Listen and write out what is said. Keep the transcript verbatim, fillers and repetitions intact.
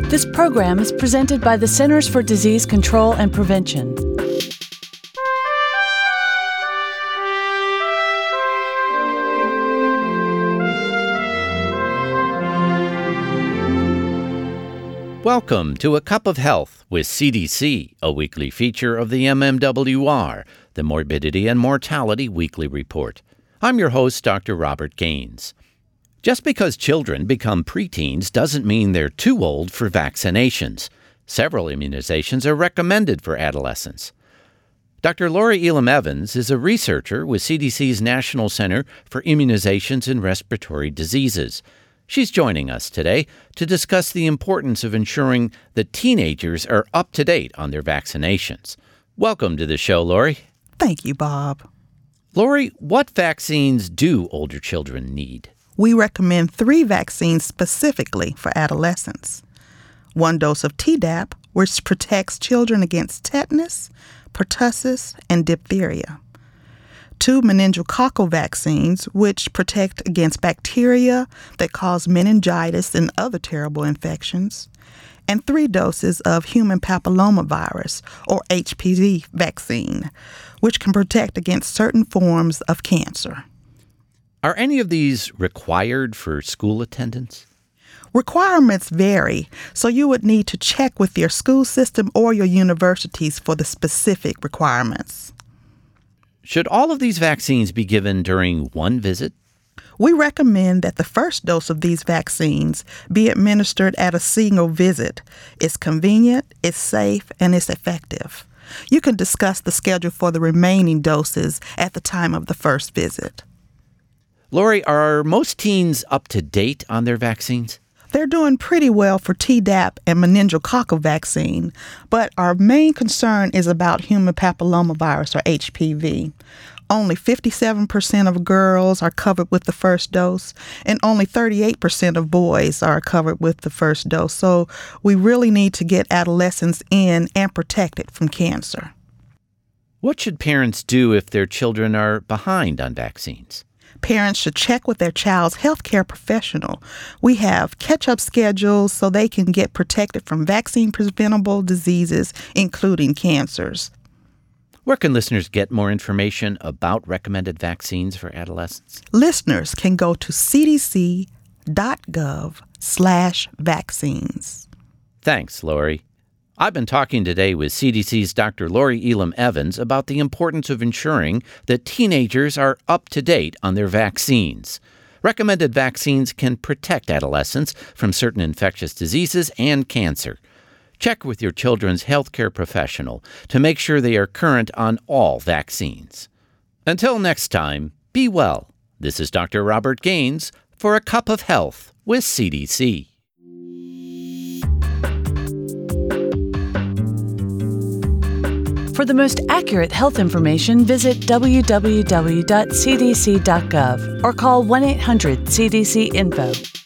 This program is presented by the Centers for Disease Control and Prevention. Welcome to A Cup of Health with C D C, a weekly feature of the M M W R, the Morbidity and Mortality Weekly Report. I'm your host, Doctor Robert Gaines. Just because children become preteens doesn't mean they're too old for vaccinations. Several immunizations are recommended for adolescents. Doctor Lori Elam Evans is a researcher with C D C's National Center for Immunizations and Respiratory Diseases. She's joining us today to discuss the importance of ensuring that teenagers are up to date on their vaccinations. Welcome to the show, Lori. Thank you, Bob. Lori, what vaccines do older children need? We recommend three vaccines specifically for adolescents. One dose of Tdap, which protects children against tetanus, pertussis, and diphtheria. Two meningococcal vaccines, which protect against bacteria that cause meningitis and other terrible infections. And three doses of human papillomavirus, or H P V vaccine, which can protect against certain forms of cancer. Are any of these required for school attendance? Requirements vary, so you would need to check with your school system or your universities for the specific requirements. Should all of these vaccines be given during one visit? We recommend that the first dose of these vaccines be administered at a single visit. It's convenient, it's safe, and it's effective. You can discuss the schedule for the remaining doses at the time of the first visit. Lori, are most teens up to date on their vaccines? They're doing pretty well for Tdap and meningococcal vaccine, but our main concern is about human papillomavirus, or H P V. Only fifty-seven percent of girls are covered with the first dose, and only thirty-eight percent of boys are covered with the first dose. So we really need to get adolescents in and protected from cancer. What should parents do if their children are behind on vaccines? Parents should check with their child's healthcare professional. We have catch-up schedules so they can get protected from vaccine-preventable diseases, including cancers. Where can listeners get more information about recommended vaccines for adolescents? Listeners can go to cdc.gov slash vaccines. Thanks, Lori. I've been talking today with C D C's Doctor Lori Elam Evans about the importance of ensuring that teenagers are up to date on their vaccines. Recommended vaccines can protect adolescents from certain infectious diseases and cancer. Check with your children's healthcare professional to make sure they are current on all vaccines. Until next time, be well. This is Doctor Robert Gaines for A Cup of Health with C D C. For the most accurate health information, visit w w w dot c d c dot gov or call one eight hundred C D C info.